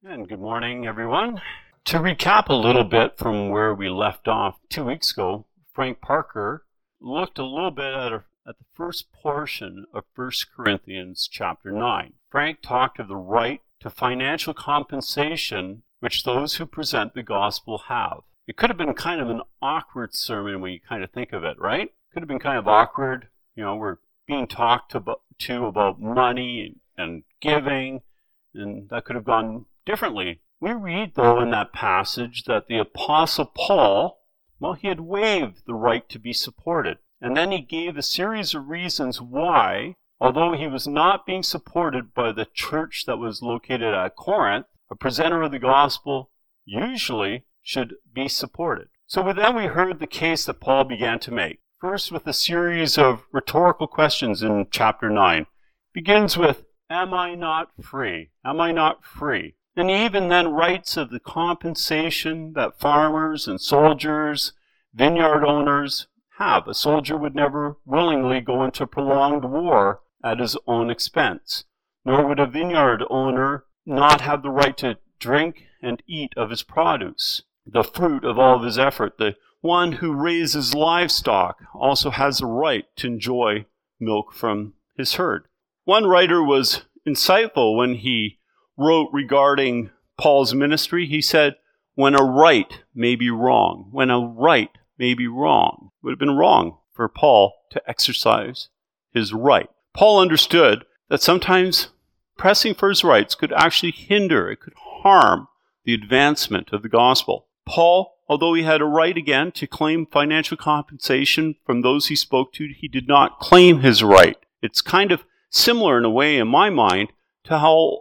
And good morning, everyone. To recap a little bit from where we left off 2 weeks ago, Frank Parker looked a little bit at the first portion of 1 Corinthians chapter 9. Frank talked of the right to financial compensation which those who present the gospel have. It could have been kind of an awkward sermon when you kind of think of it, right? Could have been kind of awkward. We're being talked to about money and giving, and that could have gone differently. We read, though, in that passage that the Apostle Paul, he had waived the right to be supported. And then he gave a series of reasons why, although he was not being supported by the church that was located at Corinth, a presenter of the gospel usually should be supported. So then we heard the case that Paul began to make. First, with a series of rhetorical questions in chapter 9. Begins with, am I not free? Am I not free? And he even then writes of the compensation that farmers and soldiers, vineyard owners have. A soldier would never willingly go into prolonged war at his own expense, nor would a vineyard owner not have the right to drink and eat of his produce, the fruit of all of his effort. The one who raises livestock also has the right to enjoy milk from his herd. One writer was insightful when he wrote regarding Paul's ministry. He said, when a right may be wrong, when a right may be wrong. It would have been wrong for Paul to exercise his right. Paul understood that sometimes pressing for his rights could actually hinder, it could harm the advancement of the gospel. Paul, although he had a right again to claim financial compensation from those he spoke to, he did not claim his right. It's kind of similar in a way, in my mind, to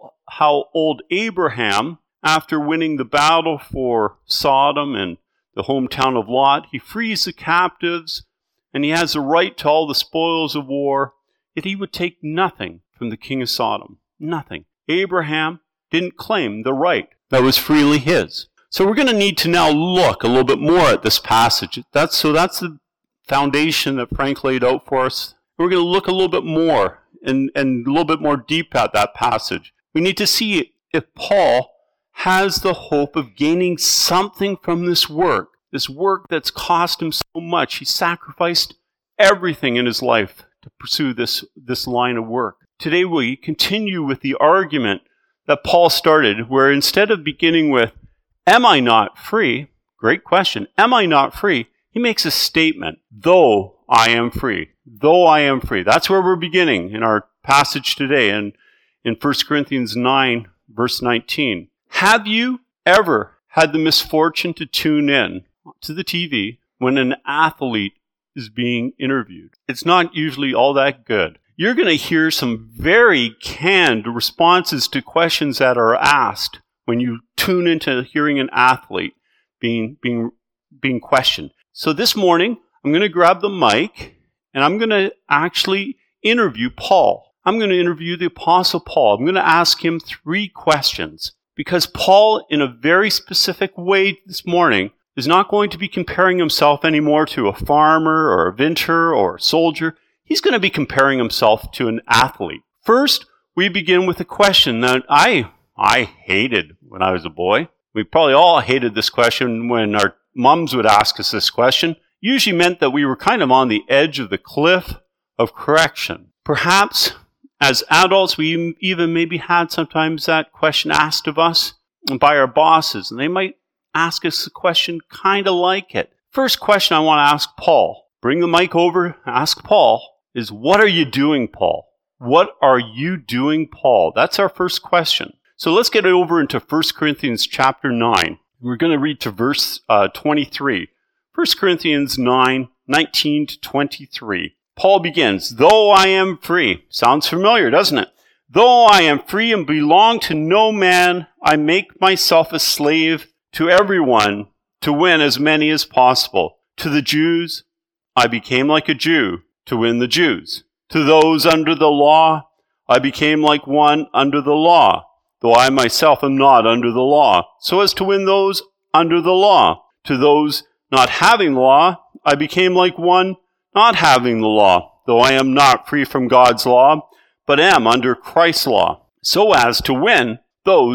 how old Abraham, after winning the battle for Sodom and the hometown of Lot, he frees the captives and he has the right to all the spoils of war, yet he would take nothing from the king of Sodom. Nothing. Abraham didn't claim the right that was freely his. So we're going to need to now look a little bit more at this passage. That's the foundation that Frank laid out for us. We're going to look a little bit more and a little bit more deep at that passage. We need to see if Paul has the hope of gaining something from this work that's cost him so much. He sacrificed everything in his life to pursue this line of work. Today we continue with the argument that Paul started, where instead of beginning with, am I not free? Great question. Am I not free? He makes a statement, though I am free. Though I am free. That's where we're beginning in our passage today in 1 Corinthians 9, verse 19. Have you ever had the misfortune to tune in to the TV when an athlete is being interviewed? It's not usually all that good. You're going to hear some very canned responses to questions that are asked when you tune into hearing an athlete being questioned. So this morning, I'm going to grab the mic and I'm going to actually interview Paul. I'm going to interview the Apostle Paul. I'm going to ask him 3 questions because Paul, in a very specific way this morning, is not going to be comparing himself anymore to a farmer or a vinter or a soldier. He's going to be comparing himself to an athlete. First, we begin with a question that I hated when I was a boy. We probably all hated this question when our moms would ask us this question. Usually meant that we were kind of on the edge of the cliff of correction. Perhaps as adults, we even maybe had sometimes that question asked of us by our bosses, and they might ask us a question kind of like it. First question I want to ask Paul, bring the mic over, ask Paul, is what are you doing, Paul? What are you doing, Paul? That's our first question. So let's get it over into 1 Corinthians chapter 9. We're going to read to verse 23. 1 Corinthians 9, 19 to 23. Paul begins, though I am free. Sounds familiar, doesn't it? Though I am free and belong to no man, I make myself a slave to everyone to win as many as possible. To the Jews, I became like a Jew to win the Jews. To those under the law, I became like one under the law, though I myself am not under the law, so as to win those under the law. To those not having law, I became like one not having the law, though I am not free from God's law, but am under Christ's law, so as to win those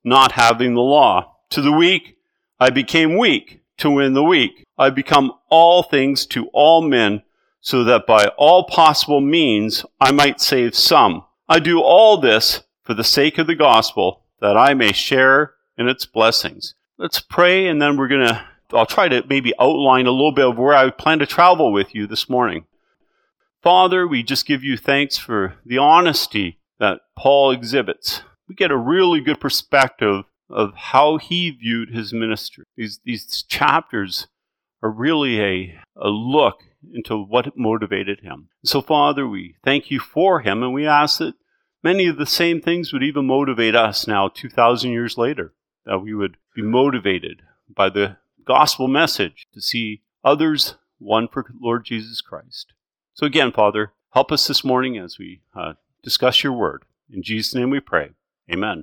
not having the law. To the weak, I became weak to win the weak. I become all things to all men, so that by all possible means I might save some. I do all this for the sake of the gospel, that I may share in its blessings. Let's pray, and then I'll try to maybe outline a little bit of where I plan to travel with you this morning. Father, we just give you thanks for the honesty that Paul exhibits. We get a really good perspective of how he viewed his ministry. These chapters are really a look into what motivated him. So, Father, we thank you for him, and we ask that many of the same things would even motivate us now 2,000 years later, that we would be motivated by the gospel message to see others won for Lord Jesus Christ. So again, Father, help us this morning as we discuss your word. In Jesus' name we pray. Amen.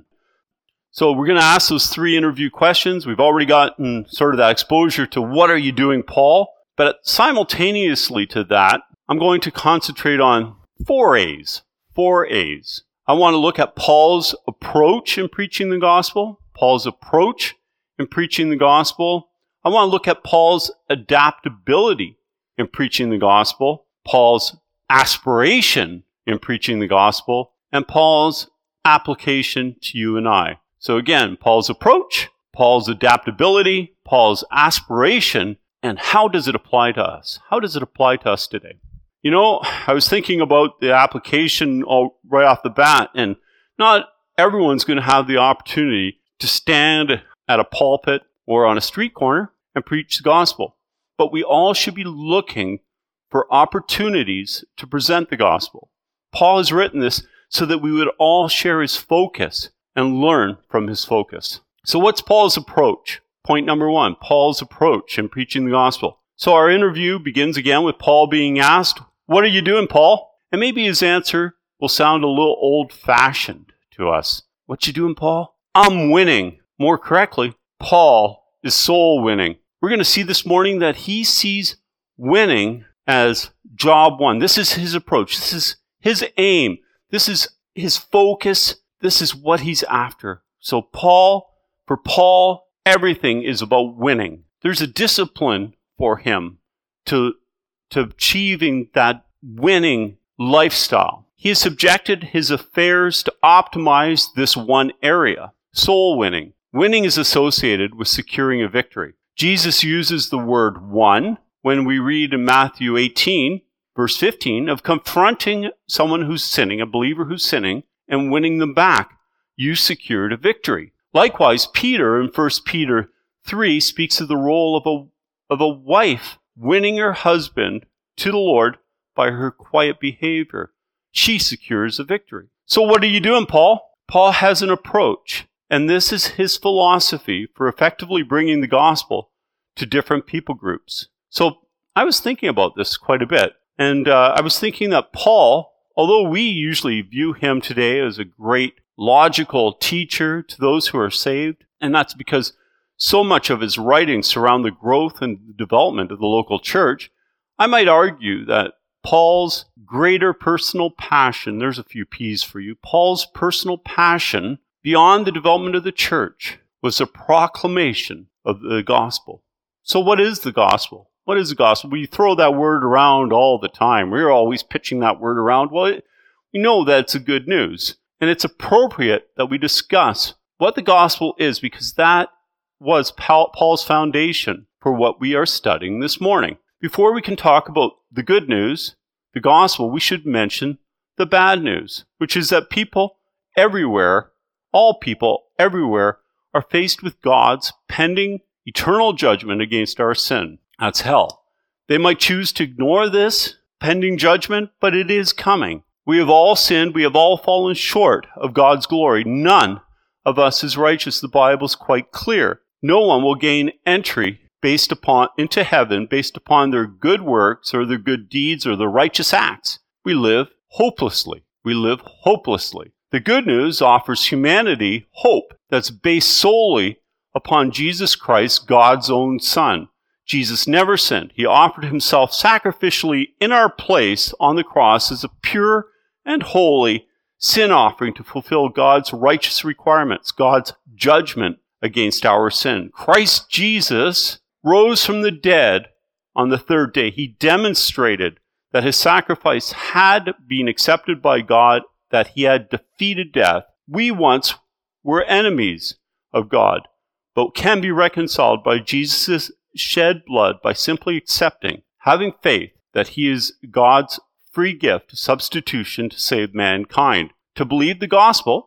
So we're going to ask those 3 interview questions. We've already gotten sort of that exposure to what are you doing, Paul? But simultaneously to that, I'm going to concentrate on 4 A's. 4 A's. I want to look at Paul's approach in preaching the gospel. Paul's approach in preaching the gospel. I want to look at Paul's adaptability in preaching the gospel, Paul's aspiration in preaching the gospel, and Paul's application to you and I. So again, Paul's approach, Paul's adaptability, Paul's aspiration, and how does it apply to us? How does it apply to us today? You know, I was thinking about the application right off the bat, and not everyone's going to have the opportunity to stand at a pulpit or on a street corner and preach the gospel. But we all should be looking for opportunities to present the gospel. Paul has written this so that we would all share his focus and learn from his focus. So what's Paul's approach? Point number 1, Paul's approach in preaching the gospel. So our interview begins again with Paul being asked, "What are you doing, Paul?" And maybe his answer will sound a little old-fashioned to us. "What you doing, Paul?" "I'm winning." More correctly, Paul is soul winning. We're going to see this morning that he sees winning as job one. This is his approach. This is his aim. This is his focus. This is what he's after. So for Paul, everything is about winning. There's a discipline for him to achieving that winning lifestyle. He has subjected his affairs to optimize this one area, soul winning. Winning is associated with securing a victory. Jesus uses the word won when we read in Matthew 18, verse 15, of confronting someone who's sinning, a believer who's sinning, and winning them back. You secured a victory. Likewise, Peter in 1 Peter 3 speaks of the role of a wife winning her husband to the Lord by her quiet behavior. She secures a victory. So what are you doing, Paul? Paul has an approach, and this is his philosophy for effectively bringing the gospel to different people groups. So I was thinking about this quite a bit, and I was thinking that Paul, although we usually view him today as a great logical teacher to those who are saved, and that's because so much of his writings surround the growth and development of the local church, I might argue that Paul's greater personal passion, there's a few P's for you, Paul's personal passion beyond the development of the church was a proclamation of the gospel. So what is the gospel? What is the gospel? We throw that word around all the time. We're always pitching that word around. Well, we know that it's a good news. And it's appropriate that we discuss what the gospel is, because that was Paul's foundation for what we are studying this morning. Before we can talk about the good news, the gospel, we should mention the bad news, which is that people everywhere, all people everywhere, are faced with God's pending eternal judgment against our sin. That's hell. They might choose to ignore this pending judgment, but it is coming. We have all sinned. We have all fallen short of God's glory. None of us is righteous. The Bible is quite clear. No one will gain entry into heaven based upon their good works or their good deeds or their righteous acts. We live hopelessly. The good news offers humanity hope that's based solely upon Jesus Christ, God's own Son. Jesus never sinned. He offered himself sacrificially in our place on the cross as a pure and holy sin offering to fulfill God's righteous requirements, God's judgment against our sin. Christ Jesus rose from the dead on the third day. He demonstrated that his sacrifice had been accepted by God, that he had defeated death. We once were enemies of God, but can be reconciled by Jesus' shed blood by simply accepting, having faith that he is God's free gift, substitution to save mankind. To believe the gospel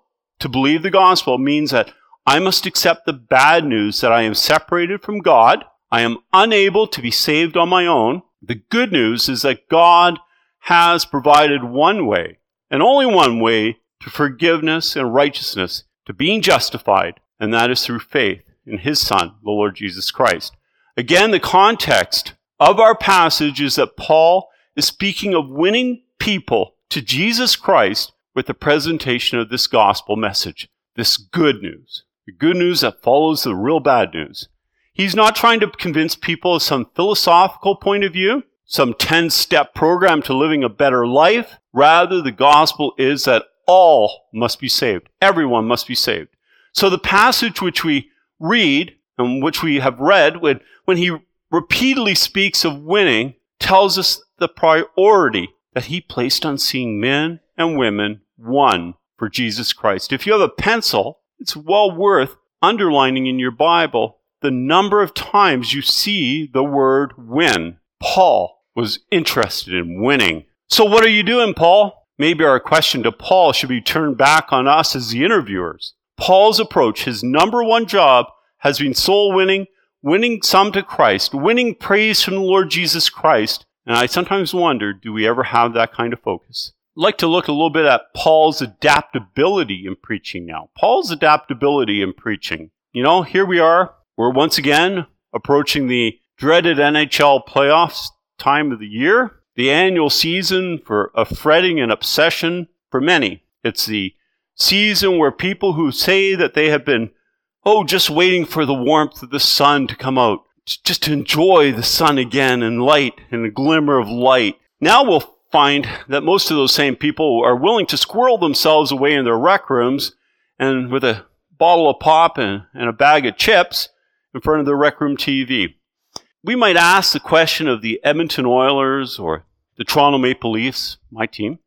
means that I must accept the bad news that I am separated from God. I am unable to be saved on my own. The good news is that God has provided one way, and only one way, to forgiveness and righteousness, to being justified, and that is through faith in his Son, the Lord Jesus Christ. Again, the context of our passage is that Paul is speaking of winning people to Jesus Christ with the presentation of this gospel message, this good news, the good news that follows the real bad news. He's not trying to convince people of some philosophical point of view, some 10-step program to living a better life. Rather, the gospel is that all must be saved. Everyone must be saved. So the passage which we read, and which we have read, when he repeatedly speaks of winning, tells us the priority that he placed on seeing men and women won for Jesus Christ. If you have a pencil, it's well worth underlining in your Bible the number of times you see the word win. Paul was interested in winning. So what are you doing, Paul? Maybe our question to Paul should be turned back on us as the interviewers. Paul's approach, his number one job, has been soul winning, winning some to Christ, winning praise from the Lord Jesus Christ. And I sometimes wonder, do we ever have that kind of focus? I'd like to look a little bit at Paul's adaptability in preaching now. Paul's adaptability in preaching. You know, here we are. We're once again approaching the dreaded NHL playoffs time of the year, the annual season of fretting and obsession for many. It's the season where people who say that they have been, just waiting for the warmth of the sun to come out, just to enjoy the sun again and light and a glimmer of light. Now we'll find that most of those same people are willing to squirrel themselves away in their rec rooms and with a bottle of pop and a bag of chips in front of the rec room TV. We might ask the question of the Edmonton Oilers or the Toronto Maple Leafs, my team,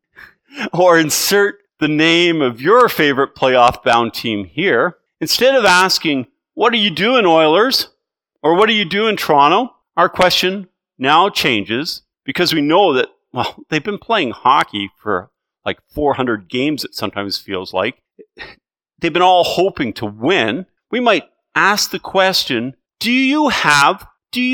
or insert the name of your favorite playoff-bound team here. Instead of asking, what are you doing, Oilers? Or what are you doing, Toronto? Our question now changes because we know that, they've been playing hockey for like 400 games, it sometimes feels like. They've been all hoping to win. We might ask the question, do you have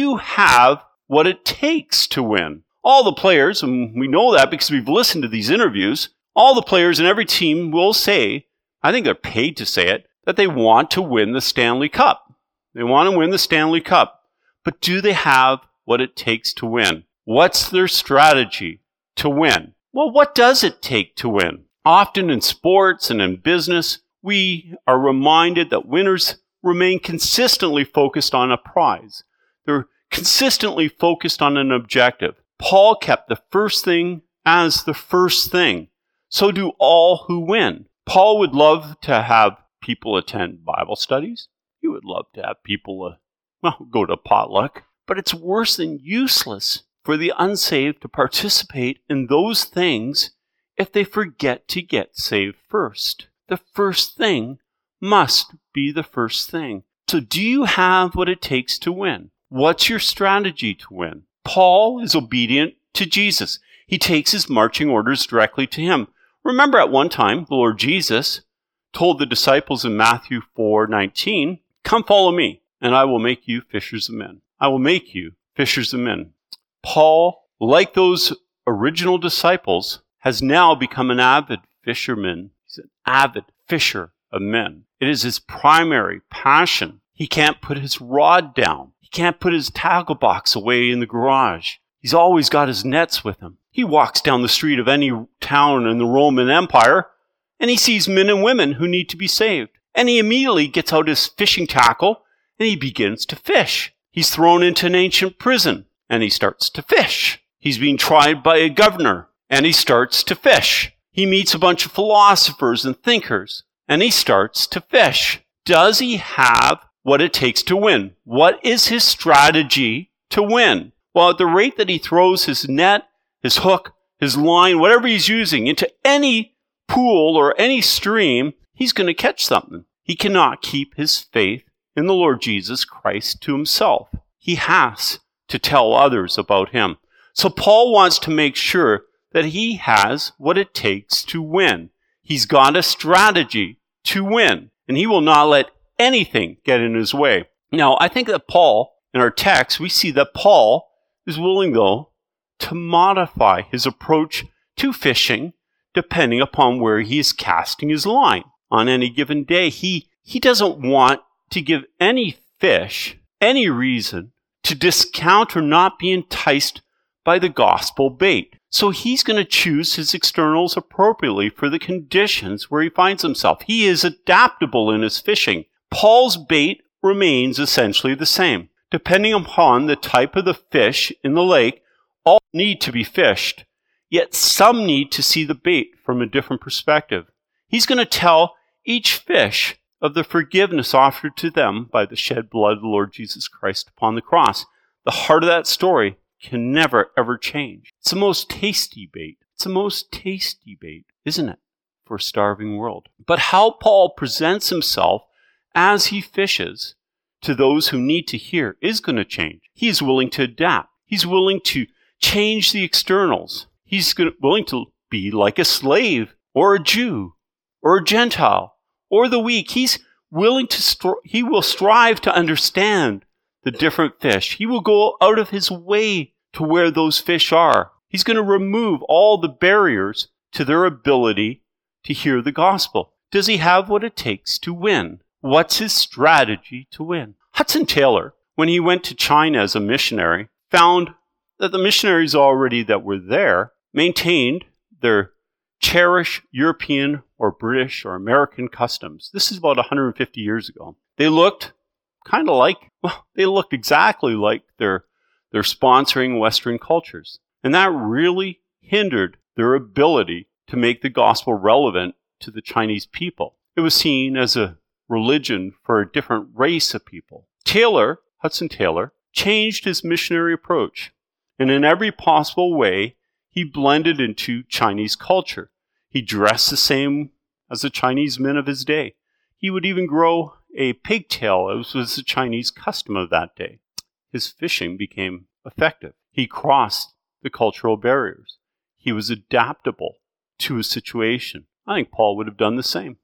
what it takes to win? All the players, and we know that because we've listened to these interviews, all the players in every team will say, I think they're paid to say it, that they want to win the Stanley Cup. They want to win the Stanley Cup. But do they have what it takes to win? What's their strategy to win? Well, what does it take to win? Often in sports and in business, we are reminded that winners remain consistently focused on a prize. They're consistently focused on an objective. Paul kept the first thing as the first thing. So do all who win. Paul would love to have people attend Bible studies. He would love to have people go to potluck. But it's worse than useless for the unsaved to participate in those things if they forget to get saved first. The first thing must be the first thing. So do you have what it takes to win? What's your strategy to win? Paul is obedient to Jesus. He takes his marching orders directly to him. Remember at one time, the Lord Jesus told the disciples in Matthew 4:19, come follow me, and I will make you fishers of men. I will make you fishers of men. Paul, like those original disciples, has now become an avid fisherman. He's an avid fisher of men. It is his primary passion. He can't put his rod down. He can't put his tackle box away in the garage. He's always got his nets with him. He walks down the street of any town in the Roman Empire, and he sees men and women who need to be saved. And he immediately gets out his fishing tackle, and he begins to fish. He's thrown into an ancient prison, and he starts to fish. He's being tried by a governor, and he starts to fish. He meets a bunch of philosophers and thinkers, and he starts to fish. Does he have what it takes to win? What is his strategy to win? Well, at the rate that he throws his net, his hook, his line, whatever he's using into any pool or any stream, he's going to catch something. He cannot keep his faith in the Lord Jesus Christ to himself. He has to tell others about him. So Paul wants to make sure that he has what it takes to win. He's got a strategy to win, and he will not let anything get in his way. Now, I think that Paul, in our text, we see that Paul is willing, though, to modify his approach to fishing depending upon where he is casting his line. On any given day, he doesn't want to give any fish any reason to discount or not be enticed by the gospel bait. So he's going to choose his externals appropriately for the conditions where he finds himself. He is adaptable in his fishing. Paul's bait remains essentially the same. Depending upon the type of the fish in the lake, all need to be fished, yet some need to see the bait from a different perspective. He's going to tell each fish of the forgiveness offered to them by the shed blood of the Lord Jesus Christ upon the cross. The heart of that story can never, ever change. It's the most tasty bait. It's the most tasty bait, isn't it, for a starving world? But how Paul presents himself as he fishes to those who need to hear is going to change. He is willing to adapt. He's willing to change the externals. He's willing to be like a slave or a Jew or a Gentile or the weak. He's willing to, he will strive to understand the different fish. He will go out of his way to where those fish are. He's going to remove all the barriers to their ability to hear the gospel. Does he have what it takes to win? What's his strategy to win? Hudson Taylor, when he went to China as a missionary, found that the missionaries already that were there maintained their cherished European or British or American customs. This is about 150 years ago. They looked they looked exactly like their sponsoring Western cultures. And that really hindered their ability to make the gospel relevant to the Chinese people. It was seen as a religion for a different race of people. Hudson Taylor, changed his missionary approach. And in every possible way, he blended into Chinese culture. He dressed the same as the Chinese men of his day. He would even grow a pigtail, as was the Chinese custom of that day. His fishing became effective. He crossed the cultural barriers. He was adaptable to his situation. I think Paul would have done the same.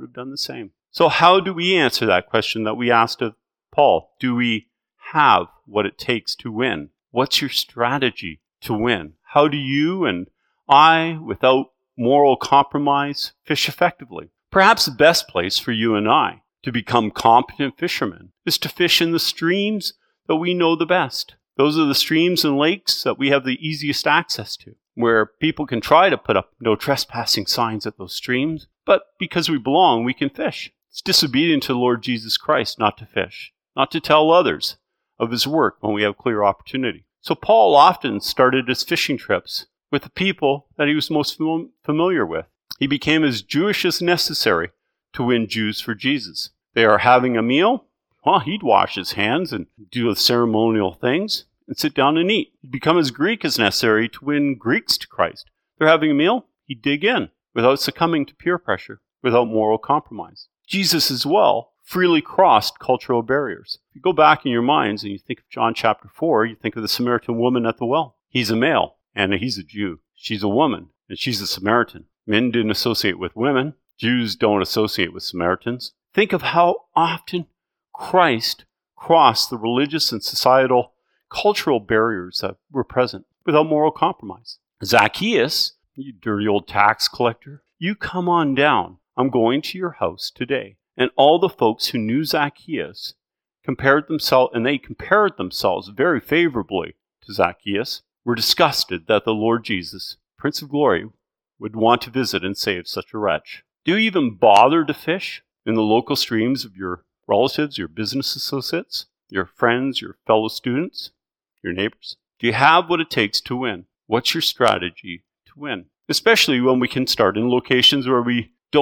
So how do we answer that question that we asked of Paul? Do we have what it takes to win? What's your strategy to win? How do you and I, without moral compromise, fish effectively? Perhaps the best place for you and I to become competent fishermen is to fish in the streams that we know the best. Those are the streams and lakes that we have the easiest access to, where people can try to put up no trespassing signs at those streams, but because we belong, we can fish. It's disobedient to the Lord Jesus Christ not to fish, not to tell others of his work when we have clear opportunity. So Paul often started his fishing trips with the people that he was most familiar with. He became as Jewish as necessary to win Jews for Jesus. They are having a meal. Well, he'd wash his hands and do the ceremonial things and sit down and eat. He'd become as Greek as necessary to win Greeks to Christ. They're having a meal. He'd dig in without succumbing to peer pressure, without moral compromise. Jesus as well freely crossed cultural barriers. If you go back in your minds and you think of John chapter 4, you think of the Samaritan woman at the well. He's a male and he's a Jew. She's a woman and she's a Samaritan. Men didn't associate with women. Jews don't associate with Samaritans. Think of how often Christ crossed the religious and societal cultural barriers that were present without moral compromise. Zacchaeus, you dirty old tax collector, you come on down. I'm going to your house today. And all the folks who knew Zacchaeus compared themselves very favorably to Zacchaeus, were disgusted that the Lord Jesus, Prince of Glory, would want to visit and save such a wretch. Do you even bother to fish in the local streams of your relatives, your business associates, your friends, your fellow students, your neighbors? Do you have what it takes to win? What's your strategy to win? Especially when we can start in locations where we don't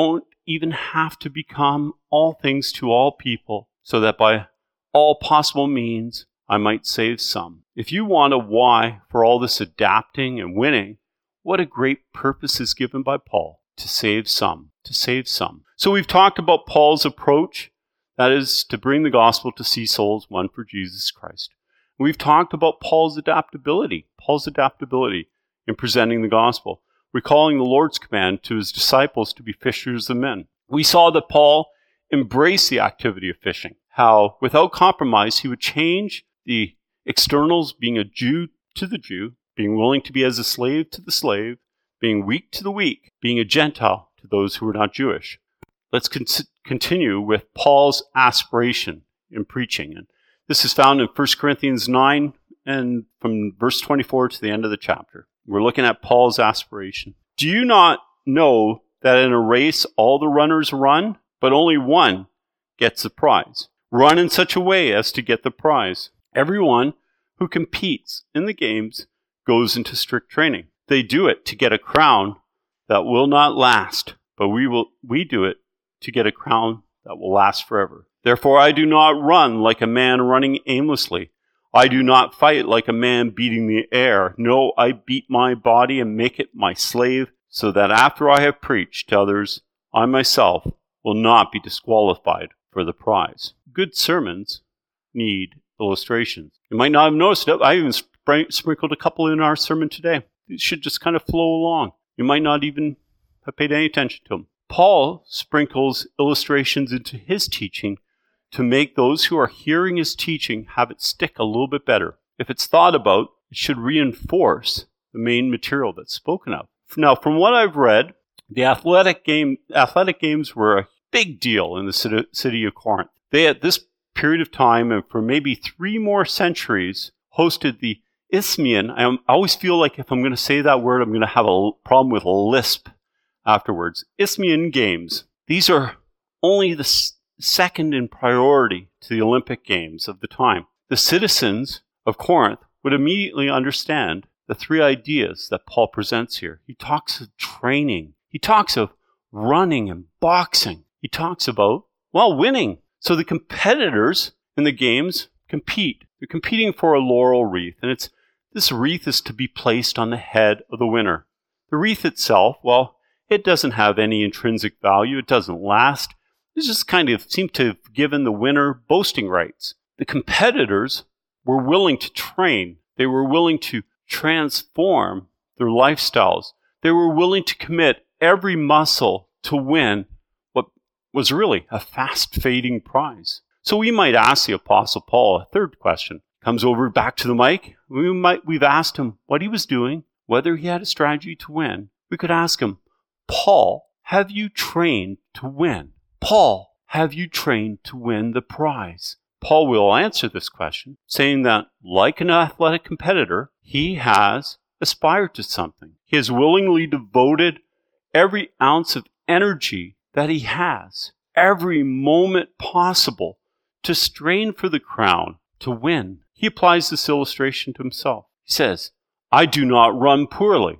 even have to become all things to all people, so that by all possible means I might save some. If you want a why for all this adapting and winning, what a great purpose is given by Paul: to save some, to save some. So we've talked about Paul's approach, that is to bring the gospel to see souls won for Jesus Christ. We've talked about Paul's adaptability in presenting the gospel, recalling the Lord's command to his disciples to be fishers of men. We saw that Paul embraced the activity of fishing, how without compromise he would change the externals, being a Jew to the Jew, being willing to be as a slave to the slave, being weak to the weak, being a Gentile to those who were not Jewish. Let's continue with Paul's aspiration in preaching. And this is found in 1 Corinthians 9 and from verse 24 to the end of the chapter. We're looking at Paul's aspiration. Do you not know that in a race all the runners run, but only one gets the prize? Run in such a way as to get the prize. Everyone who competes in the games goes into strict training. They do it to get a crown that will not last, but we do it to get a crown that will last forever. Therefore I do not run like a man running aimlessly. I do not fight like a man beating the air. No, I beat my body and make it my slave, so that after I have preached to others, I myself will not be disqualified for the prize. Good sermons need illustrations. You might not have noticed it. I even sprinkled a couple in our sermon today. It should just kind of flow along. You might not even have paid any attention to them. Paul sprinkles illustrations into his teaching to make those who are hearing his teaching have it stick a little bit better. If it's thought about, it should reinforce the main material that's spoken of. Now, from what I've read, the athletic games were a big deal in the city of Corinth. They, at this period of time, and for maybe 3 more centuries, hosted the Isthmian. I always feel like if I'm going to say that word, I'm going to have a problem with a lisp afterwards. Isthmian Games. These are only the second in priority to the Olympic Games of the time. The citizens of Corinth would immediately understand the 3 ideas that Paul presents here. He talks of training. He talks of running and boxing. He talks about, winning. So the competitors in the games compete. They're competing for a laurel wreath, and this wreath is to be placed on the head of the winner. The wreath itself, it doesn't have any intrinsic value. It doesn't last. It just kind of seemed to have given the winner boasting rights. The competitors were willing to train. They were willing to transform their lifestyles. They were willing to commit every muscle to win what was really a fast-fading prize. So we might ask the Apostle Paul a third question. Comes over back to the mic. We've asked him what he was doing, whether he had a strategy to win. We could ask him, Paul, have you trained to win? Paul, have you trained to win the prize? Paul will answer this question, saying that, like an athletic competitor, he has aspired to something. He has willingly devoted every ounce of energy that he has, every moment possible, to strain for the crown, to win. He applies this illustration to himself. He says, I do not run poorly.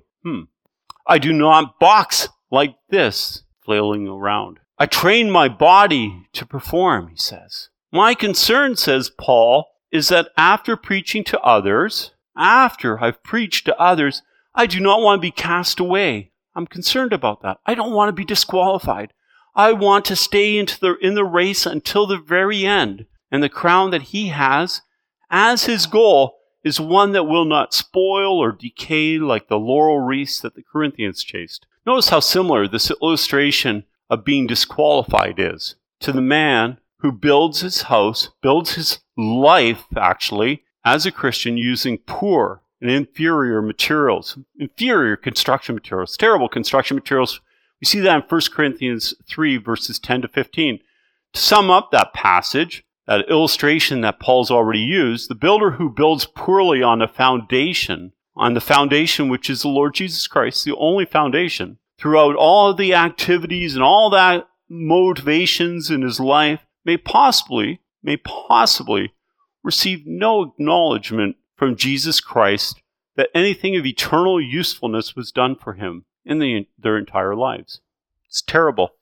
I do not box like this, flailing around. I train my body to perform, he says. My concern, says Paul, is that after preaching to others, after I've preached to others, I do not want to be cast away. I'm concerned about that. I don't want to be disqualified. I want to stay in the race until the very end. And the crown that he has as his goal is one that will not spoil or decay like the laurel wreaths that the Corinthians chased. Notice how similar this illustration of being disqualified is to the man who builds his house, builds his life, actually, as a Christian using poor and inferior materials, inferior construction materials, terrible construction materials. We see that in 1 Corinthians 3, verses 10 to 15. To sum up that passage, that illustration that Paul's already used, the builder who builds poorly on the foundation which is the Lord Jesus Christ, the only foundation, throughout all of the activities and all that motivations in his life, may possibly receive no acknowledgement from Jesus Christ that anything of eternal usefulness was done for him in their entire lives. It's terrible.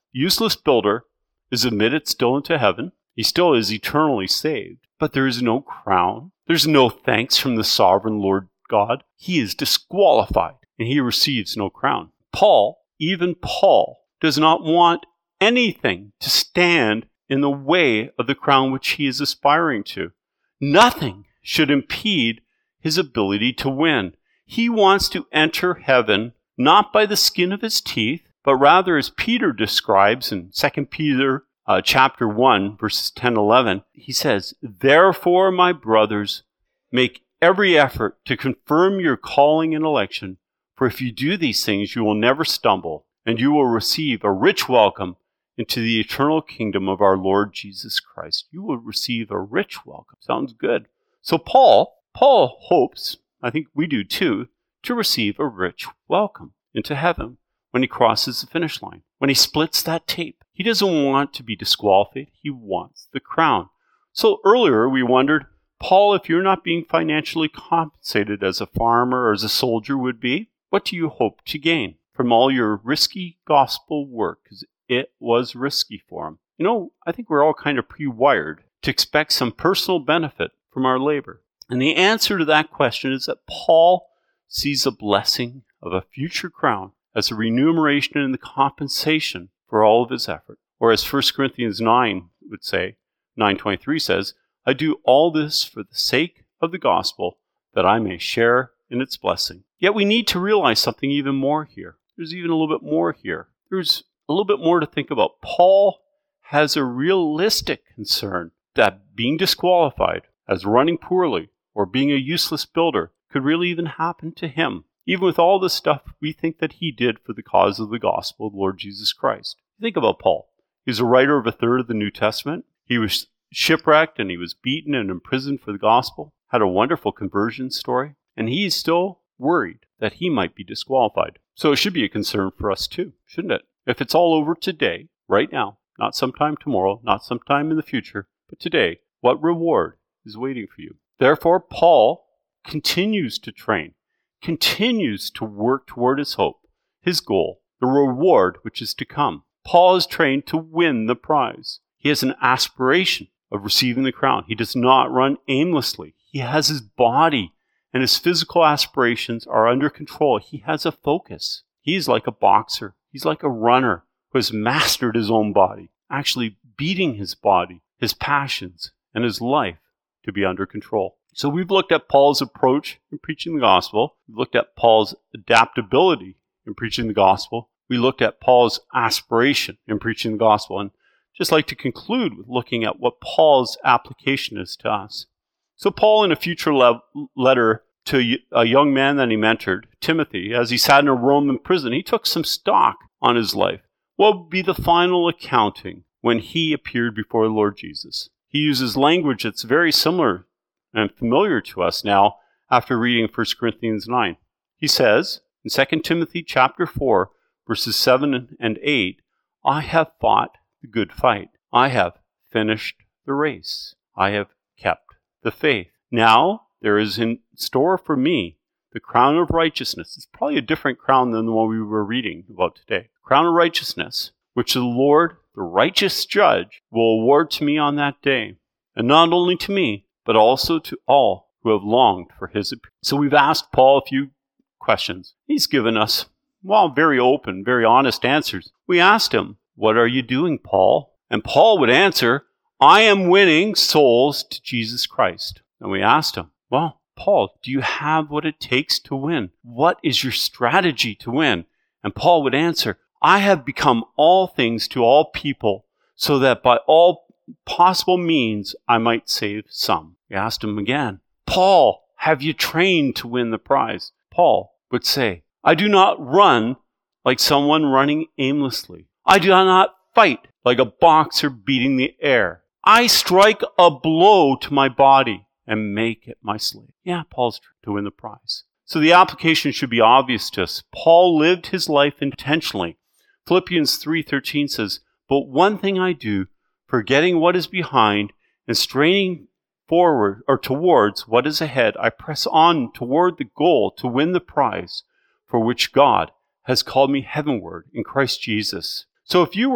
useless builder is admitted still into heaven. He still is eternally saved. But there is no crown. There's no thanks from the sovereign Lord God. He is disqualified, and he receives no crown. Paul, even Paul, does not want anything to stand in the way of the crown which he is aspiring to. Nothing should impede his ability to win. He wants to enter heaven not by the skin of his teeth, but rather as Peter describes in 2 Peter chapter 1, verses 10-11, he says, "Therefore, my brothers, make every effort to confirm your calling and election, for if you do these things, you will never stumble, and you will receive a rich welcome into the eternal kingdom of our Lord Jesus Christ." You will receive a rich welcome. Sounds good. So Paul hopes, I think we do too, to receive a rich welcome into heaven when he crosses the finish line, when he splits that tape. He doesn't want to be disqualified. He wants the crown. So earlier we wondered, Paul, if you're not being financially compensated as a farmer or as a soldier would be, what do you hope to gain from all your risky gospel work? Because it was risky for him. You know, I think we're all kind of pre-wired to expect some personal benefit from our labor. And the answer to that question is that Paul sees a blessing of a future crown as a remuneration and the compensation for all of his effort. Or as 1 Corinthians 9 would say, 9:23 says, "I do all this for the sake of the gospel, that I may share in its blessing." Yet we need to realize something even more here. There's even a little bit more here. There's a little bit more to think about. Paul has a realistic concern that being disqualified, as running poorly, or being a useless builder could really even happen to him, even with all the stuff we think that he did for the cause of the gospel of Lord Jesus Christ. Think about Paul. He's a writer of a third of the New Testament. He was shipwrecked and he was beaten and imprisoned for the gospel, had a wonderful conversion story, and he's still worried that he might be disqualified. So it should be a concern for us too, shouldn't it? If it's all over today, right now, not sometime tomorrow, not sometime in the future, but today, what reward is waiting for you? Therefore, Paul continues to train, continues to work toward his hope, his goal, the reward which is to come. Paul is trained to win the prize. He has an aspiration of receiving the crown. He does not run aimlessly. He has his body and his physical aspirations are under control. He has a focus. He's like a boxer. He's like a runner who has mastered his own body, actually beating his body, his passions, and his life to be under control. So we've looked at Paul's approach in preaching the gospel. We've looked at Paul's adaptability in preaching the gospel. We looked at Paul's aspiration in preaching the gospel. And just like to conclude with looking at what Paul's application is to us. So Paul, in a future letter to a young man that he mentored, Timothy, as he sat in a Roman prison, he took some stock on his life. What would be the final accounting when he appeared before the Lord Jesus? He uses language that's very similar and familiar to us now after reading 1 Corinthians 9. He says in 2 Timothy chapter 4, verses 7 and 8, "I have fought the good fight. I have finished the race. I have kept the faith. Now there is in store for me the crown of righteousness." It's probably a different crown than the one we were reading about today. Crown of righteousness, which the Lord, the righteous judge, will award to me on that day. And not only to me, but also to all who have longed for his appearance. So we've asked Paul a few questions. He's given us, very open, very honest answers. We asked him, "What are you doing, Paul?" And Paul would answer, "I am winning souls to Jesus Christ." And we asked him, "Well, Paul, do you have what it takes to win? What is your strategy to win?" And Paul would answer, "I have become all things to all people, so that by all possible means I might save some." We asked him again, "Paul, have you trained to win the prize?" Paul would say, "I do not run like someone running aimlessly. I do not fight like a boxer beating the air. I strike a blow to my body and make it my slave." Yeah, Paul's trying to win the prize. So the application should be obvious to us. Paul lived his life intentionally. Philippians 3:13 says, "But one thing I do, forgetting what is behind and straining forward or towards what is ahead, I press on toward the goal to win the prize for which God has called me heavenward in Christ Jesus." So if you were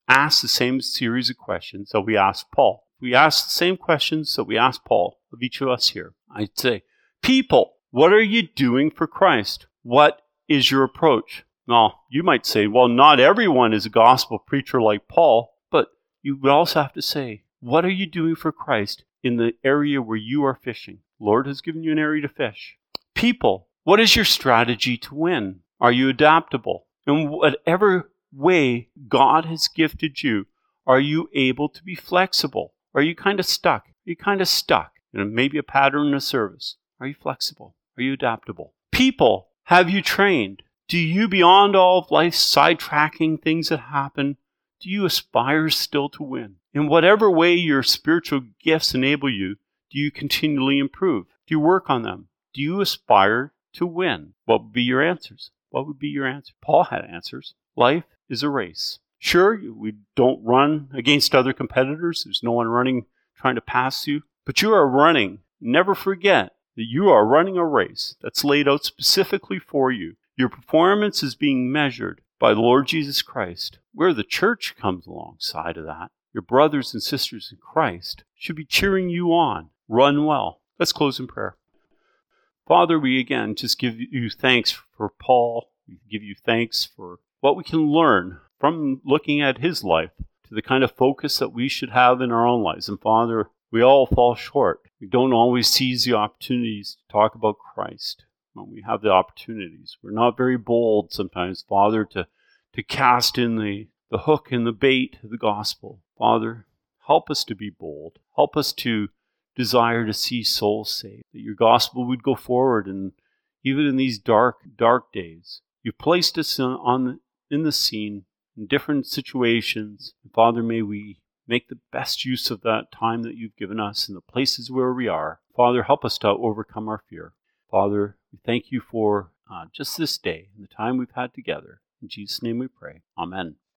ask the same series of questions that we asked Paul. We ask the same questions that we asked Paul of each of us here. I'd say, people, what are you doing for Christ? What is your approach? Now, you might say, well, not everyone is a gospel preacher like Paul, but you would also have to say, what are you doing for Christ in the area where you are fishing? Lord has given you an area to fish. People, what is your strategy to win? Are you adaptable? In whatever way God has gifted you, are you able to be flexible? Are you kind of stuck? Are you kind of stuck in maybe a pattern of service? Are you flexible? Are you adaptable? People, have you trained? Do you, beyond all of life's sidetracking things that happen, do you aspire still to win? In whatever way your spiritual gifts enable you, do you continually improve? Do you work on them? Do you aspire to win? What would be your answers? What would be your answer? Paul had answers. Life is a race. Sure, we don't run against other competitors. There's no one running trying to pass you. But you are running. Never forget that you are running a race that's laid out specifically for you. Your performance is being measured by the Lord Jesus Christ. Where the church comes alongside of that, your brothers and sisters in Christ should be cheering you on. Run well. Let's close in prayer. Father, we again just give you thanks for Paul. We give you thanks for what we can learn from looking at his life to the kind of focus that we should have in our own lives. And Father, we all fall short. We don't always seize the opportunities to talk about Christ when we have the opportunities. We're not very bold sometimes, Father, to cast in the hook and the bait of the gospel. Father, help us to be bold. Help us to desire to see souls saved, that your gospel would go forward. And even in these dark, dark days, you've placed us in the scene in different situations. And Father, may we make the best use of that time that you've given us in the places where we are. Father, help us to overcome our fear. Father, we thank you for just this day and the time we've had together. In Jesus' name we pray. Amen.